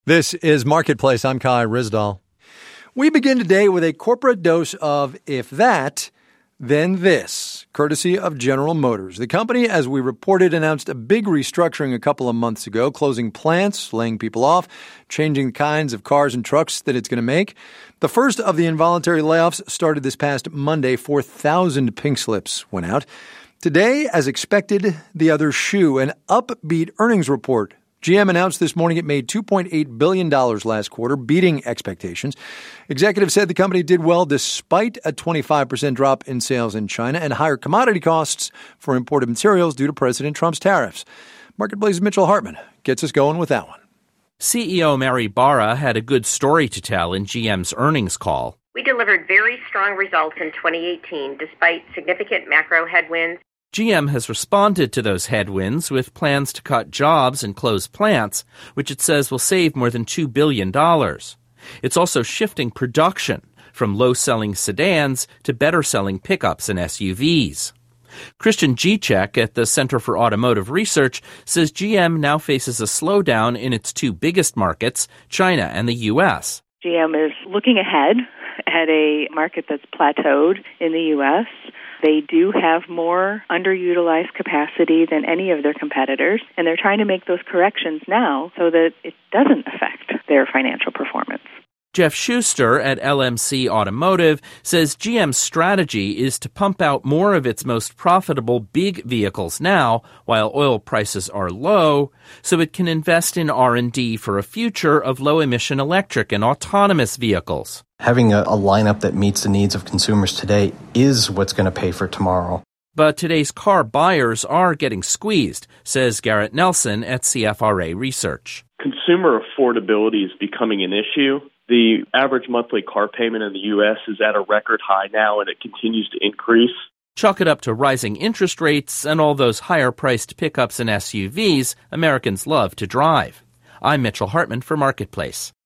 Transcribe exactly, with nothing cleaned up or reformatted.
This is Marketplace. I'm Kai Rizdal. We begin today with a corporate dose of if that, then this, courtesy of General Motors. The company, as we reported, announced a big restructuring a couple of months ago, closing plants, laying people off, changing the kinds of cars and trucks that it's going to make. The first of the involuntary layoffs started this past Monday. four thousand pink slips went out. Today, as expected, the other shoe, an upbeat earnings report. G M announced this morning it made two point eight billion dollars last quarter, beating expectations. Executives said the company did well despite a twenty-five percent drop in sales in China and higher commodity costs for imported materials due to President Trump's tariffs. Marketplace's Mitchell Hartman gets us going with that one. C E O Mary Barra had a good story to tell in G M's earnings call. We delivered very strong results in twenty eighteen despite significant macro headwinds. G M has responded to those headwinds with plans to cut jobs and close plants, which it says will save more than two billion dollars. It's also shifting production from low-selling sedans to better-selling pickups and S U Vs. Christian Gicek at the Center for Automotive Research says G M now faces a slowdown in its two biggest markets, China and the U S. G M is looking ahead at a market that's plateaued in the U S. They do have more underutilized capacity than any of their competitors, and they're trying to make those corrections now so that it doesn't affect their financial performance. Jeff Schuster at L M C Automotive says G M's strategy is to pump out more of its most profitable big vehicles now while oil prices are low, so it can invest in R and D for a future of low-emission electric and autonomous vehicles. Having a, a lineup that meets the needs of consumers today is what's going to pay for tomorrow. But today's car buyers are getting squeezed, says Garrett Nelson at C F R A Research. Consumer affordability is becoming an issue. The average monthly car payment in the U S is at a record high now, and it continues to increase. Chalk it up to rising interest rates and all those higher-priced pickups and S U Vs Americans love to drive. I'm Mitchell Hartman for Marketplace.